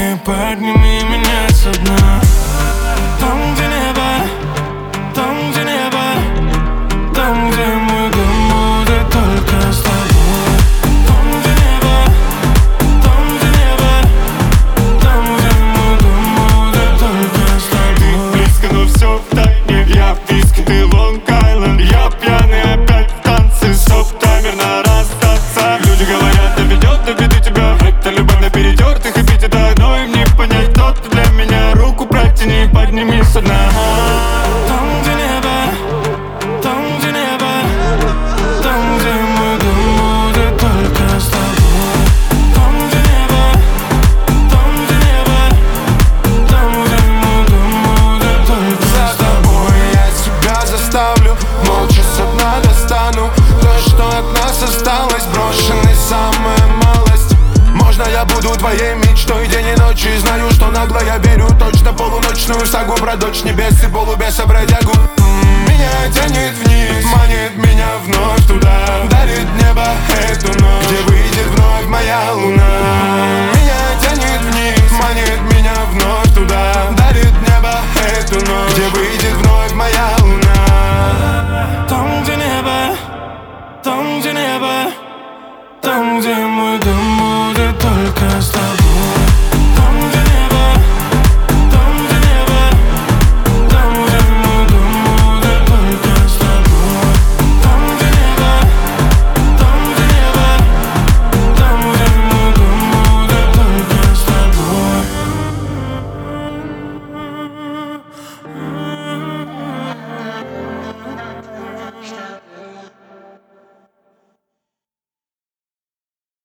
Подними, подними меня со дна. Там, где небо, там, где небо, там, где мой дом будет только с тобой. Там, где небо, там, где небо, там, где мой дом будет только с тобой. Ты близко, но все в тайне. Я в виске, ты Лонг-Айленд. Я пьяный опять в танце. Стоп-таймер на расстаться. Люди говорят, доведет до беды тебя. Это любовь на перетертых эпитетах. Но им не понять, кто ты для меня. Руку протяни, подними со дна. Там, где небо, там, где небо, там, где мой дом будет только с тобой. Там, где небо, там, где небо, там, где мой дом будет только с тобой. Я себя заставлю, молча со дна достану то, что от нас осталось, брошенной самая малость. Можно я буду твоей мечтой день и ночь, и знаю, что нагло я верю точно полуночную сагу про дочь небес и полубеса бродягу. Меня тянет вниз, манит меня вновь туда, дарит небо эту ночь, где выйдет вновь моя луна. Меня тянет вниз,